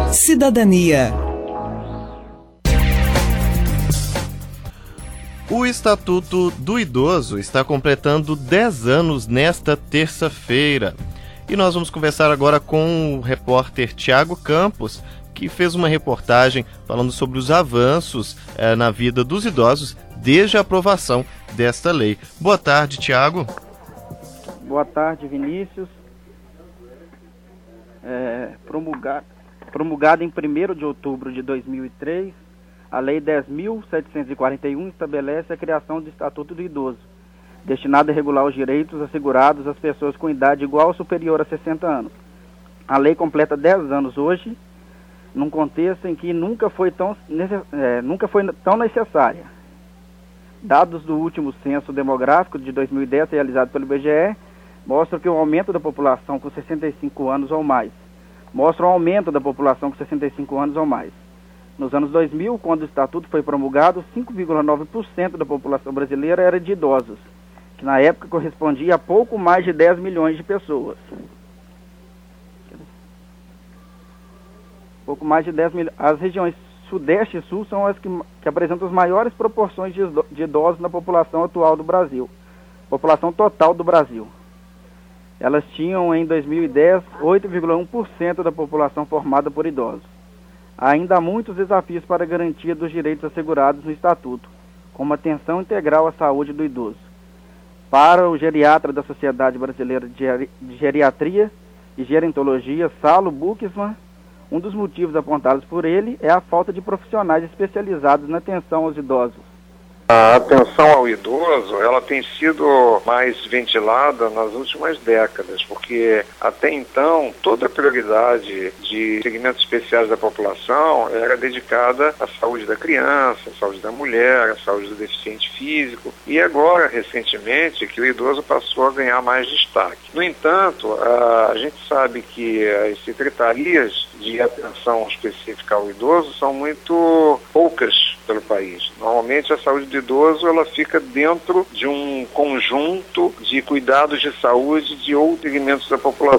Cidadania. O Estatuto do Idoso está completando 10 anos nesta terça-feira. E nós vamos conversar agora com o repórter Tiago Campos, que fez uma reportagem falando sobre os avanços na vida dos idosos desde a aprovação desta lei. Boa tarde, Tiago. Boa tarde, Vinícius. Promulgada em 1º de outubro de 2003, a Lei 10.741 estabelece a criação do Estatuto do Idoso, destinado a regular os direitos assegurados às pessoas com idade igual ou superior a 60 anos. A lei completa 10 anos hoje, num contexto em que nunca foi tão necessária. Dados do último censo demográfico de 2010, realizado pelo IBGE, mostram que o aumento da população com 65 anos ou mais. Nos anos 2000, quando o Estatuto foi promulgado, 5,9% da população brasileira era de idosos, que na época correspondia a pouco mais de 10 milhões de pessoas. As regiões Sudeste e Sul são as que apresentam as maiores proporções de idosos na população atual do Brasil, população total do Brasil. Elas tinham, em 2010, 8,1% da população formada por idosos. Ainda há muitos desafios para a garantia dos direitos assegurados no Estatuto, como atenção integral à saúde do idoso. Para o geriatra da Sociedade Brasileira de Geriatria e Gerontologia, Salo Buchsmann, um dos motivos apontados por ele é a falta de profissionais especializados na atenção aos idosos. A atenção ao idoso, ela tem sido mais ventilada nas últimas décadas, porque até então toda a prioridade de segmentos especiais da população era dedicada à saúde da criança, à saúde da mulher, à saúde do deficiente físico, e agora, recentemente, que o idoso passou a ganhar mais destaque. No entanto, a gente sabe que as secretarias de atenção específica ao idoso são muito poucas pelo país. Normalmente a saúde do idoso ela fica dentro de um conjunto de cuidados de saúde de outros segmentos da população.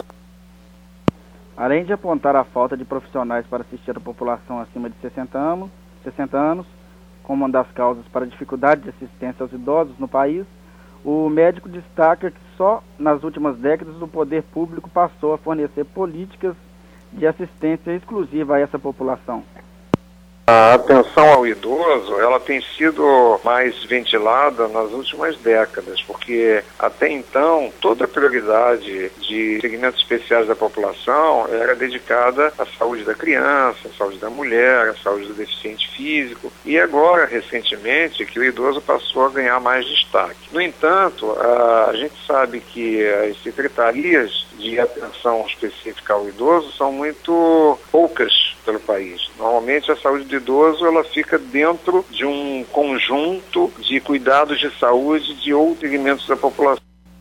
Além de apontar a falta de profissionais para assistir a população acima de 60 anos, como uma das causas para a dificuldade de assistência aos idosos no país, o médico destaca que só nas últimas décadas o poder público passou a fornecer políticas de assistência exclusiva a essa população. A atenção ao idoso, ela tem sido mais ventilada nas últimas décadas, porque até então toda a prioridade de segmentos especiais da população era dedicada à saúde da criança, à saúde da mulher, à saúde do deficiente físico, e agora, recentemente, que o idoso passou a ganhar mais destaque. No entanto, a gente sabe que as secretarias de atenção específica ao idoso são muito poucas pelo país. Normalmente a saúde do idoso ela fica dentro de um conjunto de cuidados de saúde de outros segmentos da população.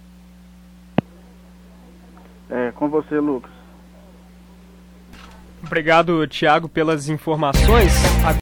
Com você, Lucas. Obrigado, Tiago, pelas informações.